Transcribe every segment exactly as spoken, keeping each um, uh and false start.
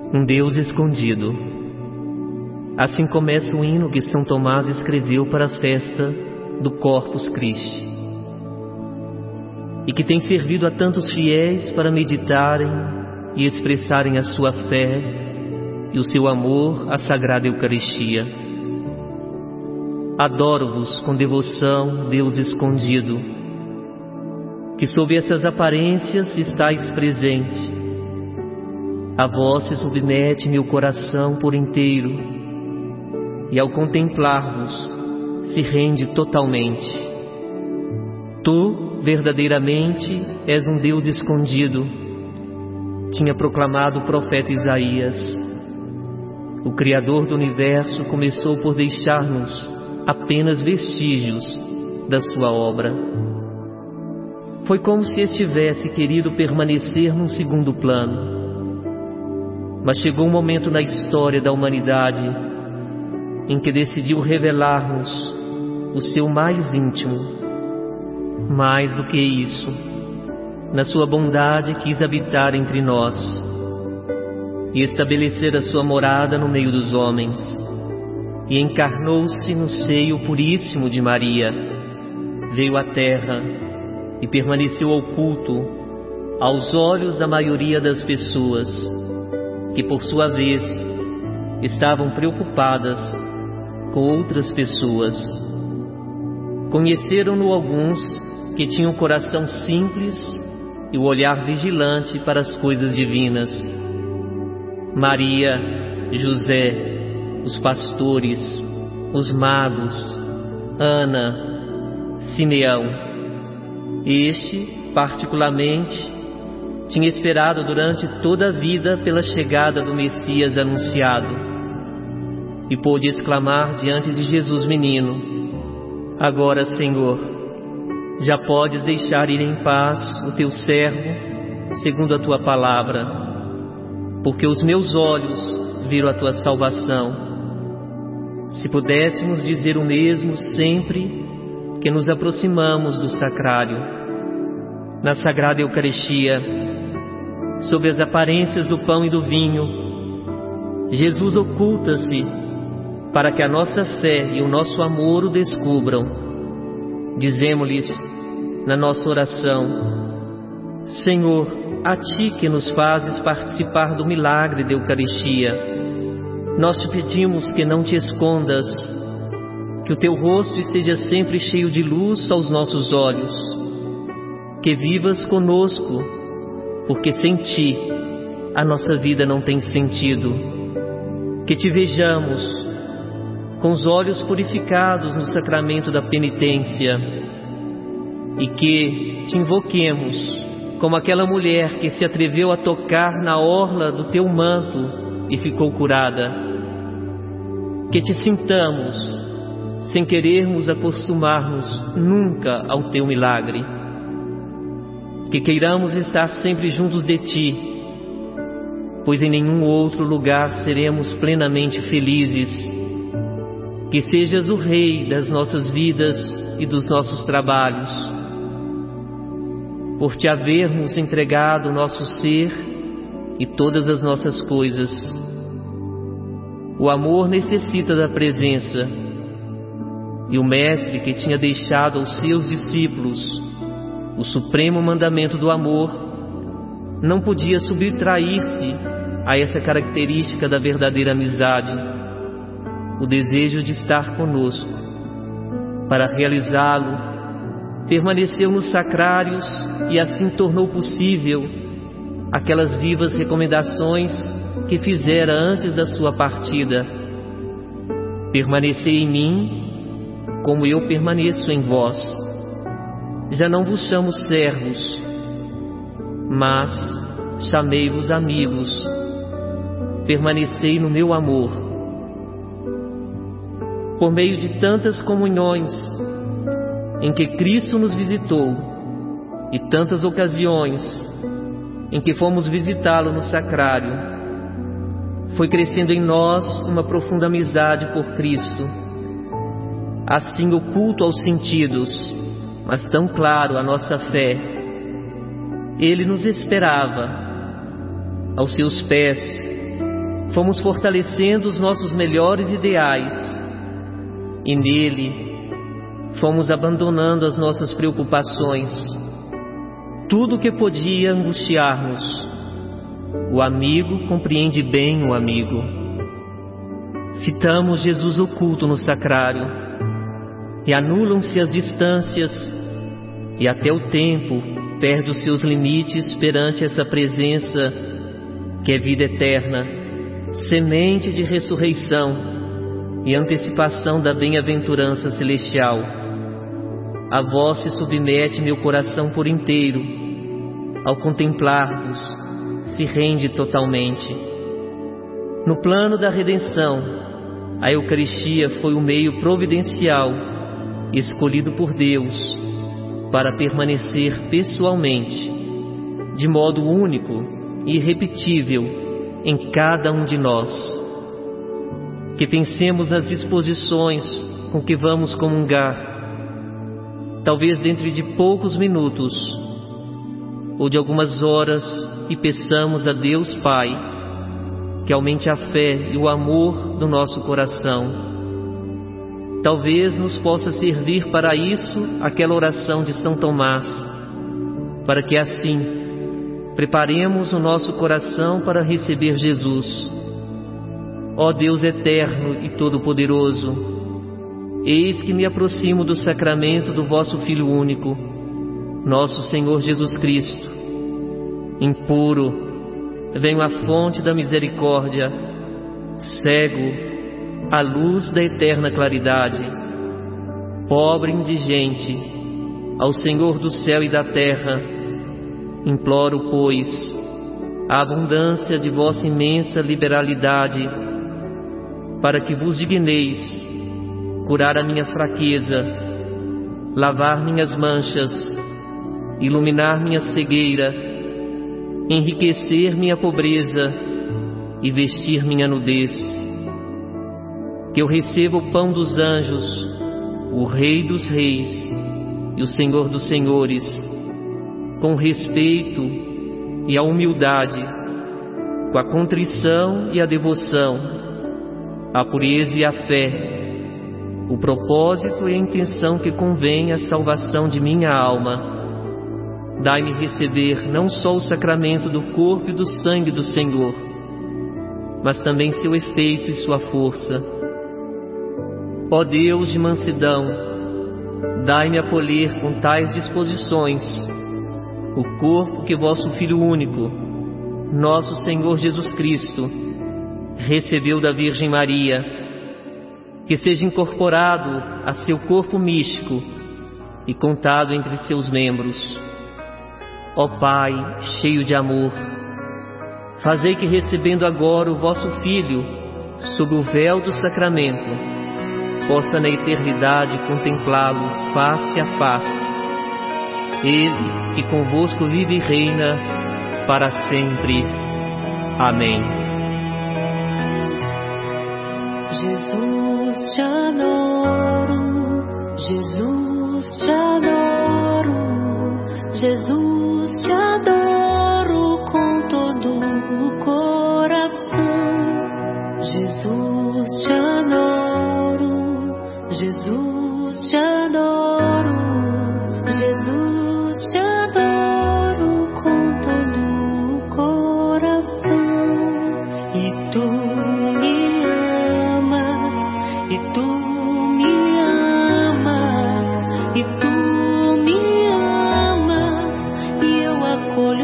Um Deus escondido. Assim começa o hino que São Tomás escreveu para a festa do Corpus Christi, e que tem servido a tantos fiéis para meditarem e expressarem a sua fé e o seu amor à Sagrada Eucaristia. Adoro-vos com devoção, Deus escondido, que sob essas aparências estáis presente. A vós se submete meu coração por inteiro, e ao contemplar-vos se rende totalmente. Tu, verdadeiramente, és um Deus escondido, tinha proclamado o profeta Isaías. O Criador do Universo começou por deixar-nos apenas vestígios da sua obra. Foi como se estivesse querido permanecer num segundo plano. Mas chegou um momento na história da humanidade em que decidiu revelar-nos o seu mais íntimo. Mais do que isso, na sua bondade quis habitar entre nós e estabelecer a sua morada no meio dos homens, e encarnou-se no seio puríssimo de Maria, veio à terra e permaneceu oculto aos olhos da maioria das pessoas, que por sua vez estavam preocupadas com outras pessoas. Conheceram-no alguns que tinham o coração simples e o olhar vigilante para as coisas divinas. Maria, José, os pastores, os magos, Ana, Simeão. Este, particularmente, tinha esperado durante toda a vida pela chegada do Messias anunciado, e pôde exclamar diante de Jesus menino: agora, Senhor, já podes deixar ir em paz o teu servo, segundo a tua palavra, porque os meus olhos viram a tua salvação. Se pudéssemos dizer o mesmo sempre que nos aproximamos do sacrário, na Sagrada Eucaristia, sob as aparências do pão e do vinho, Jesus oculta-se para que a nossa fé e o nosso amor o descubram. Dizemo-lhes na nossa oração: Senhor, a Ti que nos fazes participar do milagre da Eucaristia, nós te pedimos que não te escondas, que o Teu rosto esteja sempre cheio de luz aos nossos olhos, que vivas conosco, porque sem Ti a nossa vida não tem sentido. Que Te vejamos com os olhos purificados no sacramento da penitência, e que Te invoquemos como aquela mulher que se atreveu a tocar na orla do Teu manto e ficou curada. Que Te sintamos sem querermos acostumar-nos nunca ao Teu milagre. Que queiramos estar sempre juntos de Ti, pois em nenhum outro lugar seremos plenamente felizes. Que sejas o Rei das nossas vidas e dos nossos trabalhos. Por Te havermos entregado o nosso ser e todas as nossas coisas. O amor necessita da presença, e o Mestre que tinha deixado aos seus discípulos o supremo mandamento do amor, não podia subtrair-se a essa característica da verdadeira amizade, o desejo de estar conosco. Para realizá-lo, permaneceu nos sacrários e assim tornou possível aquelas vivas recomendações que fizera antes da sua partida: permanecei em mim, como eu permaneço em vós. Já não vos chamo servos, mas chamei-vos amigos. Permanecei no meu amor. Por meio de tantas comunhões em que Cristo nos visitou, e tantas ocasiões em que fomos visitá-lo no sacrário, foi crescendo em nós uma profunda amizade por Cristo, assim oculto aos sentidos, mas tão claro a nossa fé. Ele nos esperava aos seus pés, fomos fortalecendo os nossos melhores ideais e nele fomos abandonando as nossas preocupações, tudo o que podia angustiar-nos. O amigo compreende bem o amigo. Fitamos Jesus oculto no sacrário e anulam-se as distâncias e até o tempo perde os seus limites perante essa presença que é vida eterna, semente de ressurreição e antecipação da bem-aventurança celestial. A vós se submete meu coração por inteiro, ao contemplar-vos, se rende totalmente. No plano da redenção, a Eucaristia foi o meio providencial escolhido por Deus para permanecer pessoalmente, de modo único e irrepetível em cada um de nós. Que pensemos nas disposições com que vamos comungar, talvez dentro de poucos minutos ou de algumas horas, e peçamos a Deus Pai que aumente a fé e o amor do nosso coração. Talvez nos possa servir para isso aquela oração de São Tomás, para que assim preparemos o nosso coração para receber Jesus. Ó Deus eterno e todo-poderoso, eis que me aproximo do sacramento do vosso Filho único, nosso Senhor Jesus Cristo. Impuro, venho à fonte da misericórdia, cego à luz da eterna claridade, pobre e indigente, ao Senhor do céu e da terra, imploro, pois, a abundância de vossa imensa liberalidade, para que vos digneis curar a minha fraqueza, lavar minhas manchas, iluminar minha cegueira, enriquecer minha pobreza e vestir minha nudez. Que eu receba o pão dos anjos, o Rei dos reis e o Senhor dos senhores, com respeito e a humildade, com a contrição e a devoção, a pureza e a fé, o propósito e a intenção que convém à salvação de minha alma. Dai-me receber não só o sacramento do corpo e do sangue do Senhor, mas também seu efeito e sua força. Ó Deus de mansidão, dai-me acolher com tais disposições o corpo que vosso Filho único, nosso Senhor Jesus Cristo, recebeu da Virgem Maria, que seja incorporado a seu corpo místico e contado entre seus membros. Ó Pai, cheio de amor, fazei que, recebendo agora o vosso Filho, sob o véu do sacramento, possa na eternidade contemplá-lo face a face. Ele que convosco vive e reina para sempre. Amém. Jesus, te adoro, Jesus, te adoro, Jesus, te adoro com todo o coração. Jesus, te adoro, Jesus, te adoro, Jesus, te adoro com todo o coração. E tu me amas, e tu me amas, e tu me amas, e eu acolho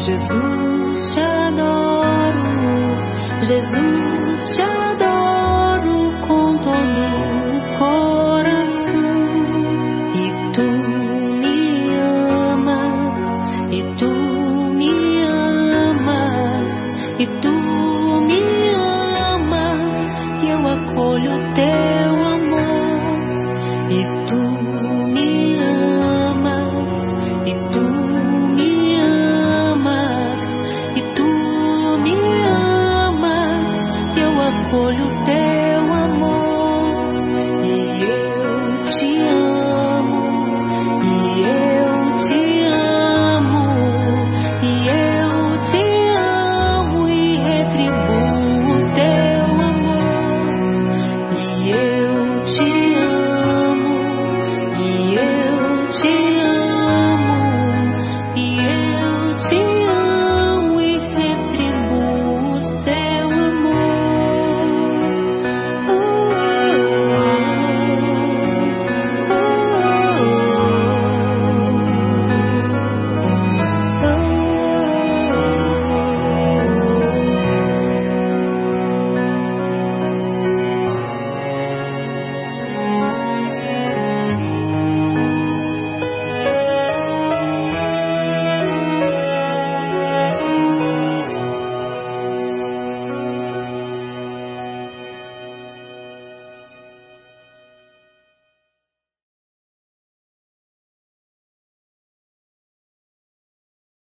Jesus.